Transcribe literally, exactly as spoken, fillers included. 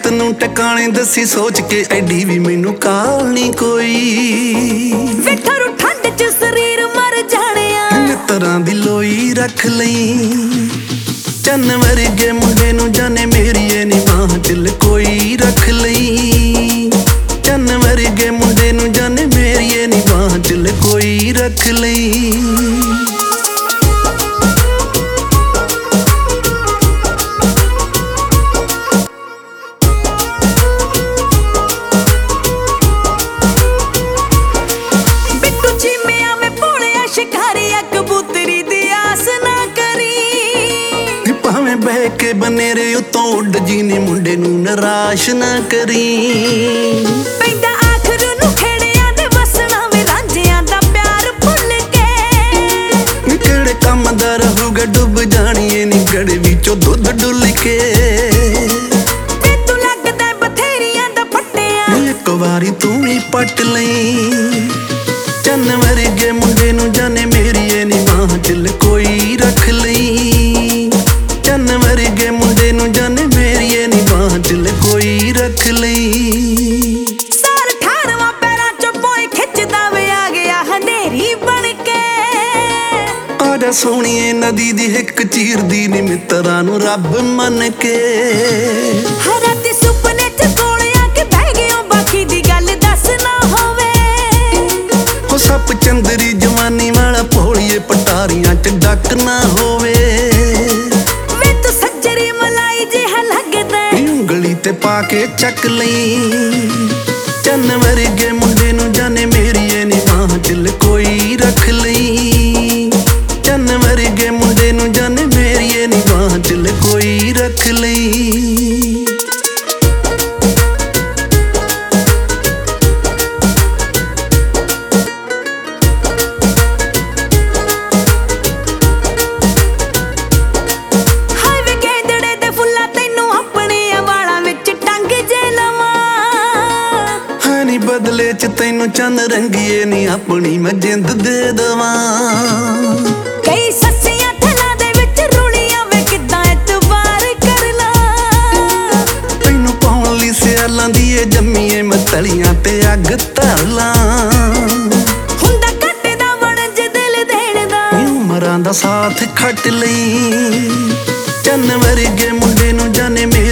ਨੂੰ ਟਿਕਾਣੇ ਦੱਸੀ ਸੋਚ ਕੇ ਐਡੀ ਵੀ ਮੈਨੂੰ ਕਾਲ ਨਹੀਂ ਕੋਈ। ਵੇਖਰੂ ਠੰਡ ਚ ਸਰੀਰ ਮਰ ਜਾਣਿਆ ਮਿੱਤਰਾਂ ਦੀ ਲੋਈ ਰੱਖ ਲਈ। ਚੰਨ ਵਰਗੇ ਮੁੰਡੇ ਨੂੰ ਜਾਣੇ ਮੇਰੀਏ ਨੀ ਬਾਂਹ ਚ ਲਕੋਈ ਰੱਖ ਲਈ। ਚੰਨ ਵਰਗੇ ਮੁੰਡੇ ਨੂੰ ਜਾਣੇ ਮੇਰੀਏ ਨੀ ਬਾਂਹ ਚ ਲਕੋਈ ਰੱਖ ਲਈ। ਬਹਿ ਕੇ ਬਨੇਰੇ ਉੱਤੋਂ ਉੱਡ ਜੀ ਨੀ ਮੁੰਡੇ ਨੂੰ ਨਿਰਾਸ਼ ਨਾ ਕਰੀ। ਪੈਂਦਾ ਆਖਰ ਨੂੰ ਖੇੜਿਆਂ ਦੇ ਵਸਣਾ ਵੇ ਰਾਂਝਿਆਂ ਦਾ ਪਿਆਰ ਭੁੱਲ ਕੇ। ਕਿਹੜੇ ਕੰਮ ਦਾ ਰਹੂਗਾ ਡੁੱਬ ਜਾਣੀਏ ਨੀ ਗੜੇ ਵਿੱਚੋਂ ਦੁੱਧ ਡੁੱਲ ਕੇ। ਤੇ ਤੂੰ ਲੱਗਦਾ ਬਥੇਰੀਆਂ ਦਾ ਫੱਟਿਆ ਇੱਕ ਵਾਰੀ ਤੂੰ ਵੀ ਪੱਟ ਲਈ। ਚੰਨ ਵਰਗੇ ਮੁੰਡੇ ਨੂੰ ਜਾਣੇ ਮੇਰੀਏ ਨੀ ਬਾਂਹ ਚ ਲਕੋਈ ਰੱਖ ਲਈ। ਚੰਨ ਵਰਗੇ ਮੁੰਡੇ ਨੂੰ ਜਾਣੇ ਮੇਰੀਏ ਨੀ ਬਾਂਹ ਚ ਲਕੋਈ ਰੱਖ ਲਈ। ਸਾਰ ਠਾਰਵਾਂ ਪੈਰਾਂ ਚੋਂ ਪੋਏ ਖਿੱਚਦਾ ਵੇ ਆ ਗਿਆ ਹਨੇਰੀ ਬਣ ਕੇ। ਆਜਾ ਸੋਹਣੀਏ ਨਦੀ ਦੀ ਹਿੱਕ ਚੀਰਦੀ ਨੀ ਮਿੱਤਰਾਂ ਨੂੰ ਰੱਬ ਮੰਨ ਕੇ। ਹਰ ਰਾਤੀ ਸੁਪਨੇ ਚ ਕੋਲ ਆ ਕੇ ਬਹਿ ਗਿਓ ਬਾਕੀ ਦੀ ਗੱਲ ਦੱਸ ਨਾ ਹੋਵੇ। ਹੋ ਸੱਪ ਚੰਦਰੀ ਜਵਾਨੀ ਵਾਲਾ ਭੋਲੀਏ ਪਟਾਰੀਆਂ ਚ ਡੱਕ ਨਾ ਹੋਵੇ। ਉਂਗਲੀ ਤੇ ਪਾ ਕੇ ਚੱਕ ਲਈ। ਚੰਨ ਵਰਗੇ ਮੁੰਡੇ ਨੂੰ ਜਾਣੇ ਮੇਰੀਏ ਨੀ ਬਾਂਹ ਚ ਲਕੋਈ ਰੱਖ ਲਈ। ਚੰਨ ਵਰਗੇ ਮੁੰਡੇ ਨੂੰ ਜਾਣੇ ਮੇਰੀਏ ਨੀ ਬਾਂਹ ਚ ਲਕੋਈ ਰੱਖ ਲਈ। ਬਦਲੇ ਚ ਤੈਨੂੰ ਚੰਨ ਰੰਗੀਏ ਨੀ ਆਪਣੀ ਮੈਂ ਜਿੰਦ ਦੇ ਦਵਾਂ। ਕਈ ਸੱਸੀਆਂ ਥਲਾਂ ਦੇ ਵਿੱਚ ਰੁਲੀਆਂ ਵੇ ਕਿੱਦਾਂ ਇਤਬਾਰ ਕਰ ਲਾ। ਤੈਨੂੰ ਪਾਉਣ ਲਈ ਸਿਆਲਾਂ ਦੀ ਏ ਜੰਮੀਏ ਮੈਂ ਤਲੀਆਂ ਤੇ ਅੱਗ ਧਰ ਲਾਂ। ਹੁੰਦਾ ਘੱਟਦਾ ਵਣਜ ਦਿਲ ਦੇਣ ਦਾ ਉਮਰਾਂ ਦਾ ਸਾਥ ਖੱਟ ਲਈ। ਚੰਨ ਵਰਗੇ ਮੁੰਡੇ ਨੂੰ ਜਾਣੇ